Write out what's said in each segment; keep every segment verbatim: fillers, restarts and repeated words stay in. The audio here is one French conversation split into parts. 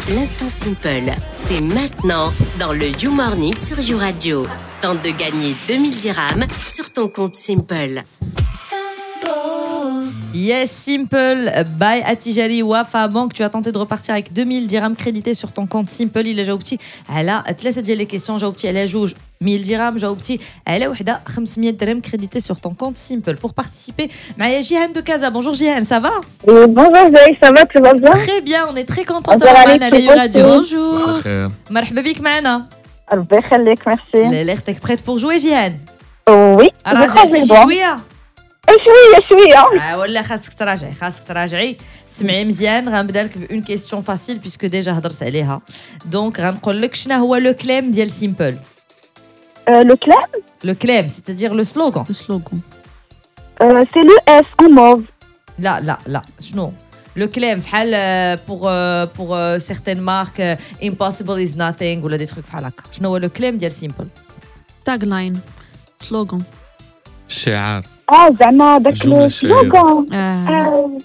L'instant Simple, c'est maintenant dans le You Morning sur You Radio. Tente de gagner deux mille dirhams sur ton compte Simple. Yes, Simple, by Attijari Wafa Bank. Tu as tenté de repartir avec deux mille dirhams crédités sur ton compte Simple. Il a جاوبتي على ثلاثة ديال les questions. جاوبتي على جوج mille dirhams. جاوبتي على وحدة خمسمية dirhams crédités sur ton compte Simple. Pour participer, معايا Jihan de Casa. Bonjour Jihan, ça va? Oui, bonjour Zay, ça va, tu vas bien? Très bien, on est très content de t'avoir à la radio. Bonjour. مرحبا بك معنا. الله يخليك, merci. L'air t'es prête pour jouer Jihan? Oui, راجعتي شوية؟ شوية شوية. اه ولا خاصك تراجعي خاصك تراجعي سمعي مزيان. غنبدا لك بون كيسيون فاسيل بيسكو ديجا هضرت عليها. دونك غنقول لك شنو هو لو كلام ديال سيمبل. لو كلام لو كلام c'est-à-dire le slogan. Le slogan. c'est le S en mauve. لا لا لا شنو لو كلام بحال pour pour certaines marques impossible is nothing ولا دي تروك بحال هكا. شنو هو لو كلام ديال سيمبل؟ Tagline. Slogan. الشعار. اه زعما داك لو سلوغان. آه.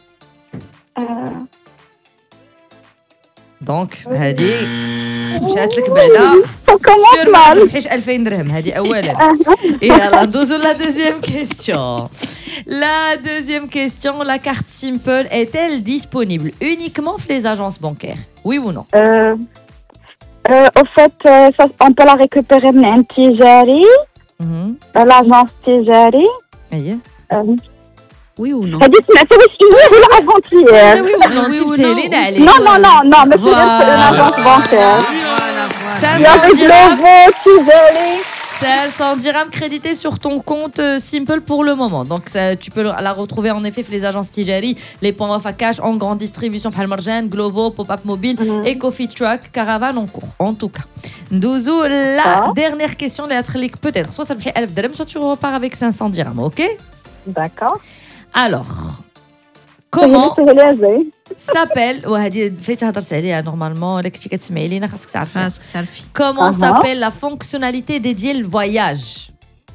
دونك هادي مشات لك بعدا سير ما تربحيش ألفين درهم. هادي اولا. يلا ندوزو لا دوزيام كيستيون. La deuxième question, la carte Simple est-elle disponible uniquement pour les agences bancaires? Oui ou non? euh, euh, Au fait, euh, ça, on peut la récupérer من Tijari, mm-hmm. l'agence Tijari. أيه. Euh, Oui ou non? هادي سمعتي واش هي ولا avant-hier? Oui ou non? تسهلين عليك. Non, non, non, non, mais c'est une agence bancaire. Il y a des logos, Tijari. cent dirhams crédités sur ton compte Simple pour le moment. Donc ça, tu peux la retrouver en effet les agences Tijari, les points Wafa Cash en grande distribution, Bhal Marjan, Glovo, Pop-up Mobile, mm-hmm. et Coffee Truck, Caravane en cours. En tout cas, Ndouzou, la ah. dernière question, peut-être soit ça fait ألف dirhams, soit tu repars avec cinq cents dirhams, ok? D'accord. Alors, comment s'appelle وهذه فايته هضرت عليها نورمالمون ولا كنتي كتسمعي لينا خاصك تعرفي خاصك تعرفي comment s'appelle la fonctionnalité dédiée le voyage.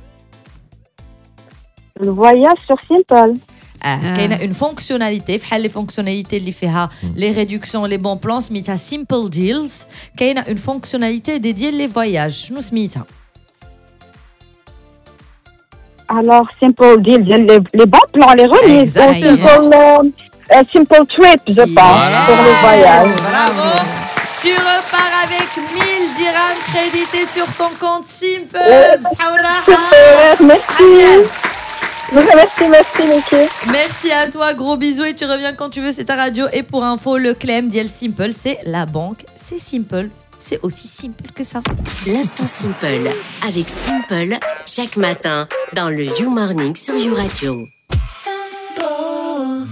Le voyage sur Simple. اه كاينه une fonctionnalité بحال les fonctionnalités اللي فيها les réductions les bons plans سميتها Simple Deals. كاينه une fonctionnalité dédiée les voyages. شنو سميتها؟ Alors, Simple Deal, les, les bons plans, les remises. Donc, simple, euh, simple Trip, je pense, yeah. pour le voyage. Bravo. Tu repars avec mille dirhams crédités sur ton compte Simple. Super, merci. Merci, merci, Mickey. Merci à toi, gros bisous et tu reviens quand tu veux, c'est ta radio. Et pour info, le claim d'El Simple, c'est la banque, c'est Simple. C'est aussi simple que ça. L'instant Simple, avec Simple, chaque matin, dans le You Morning sur You Radio.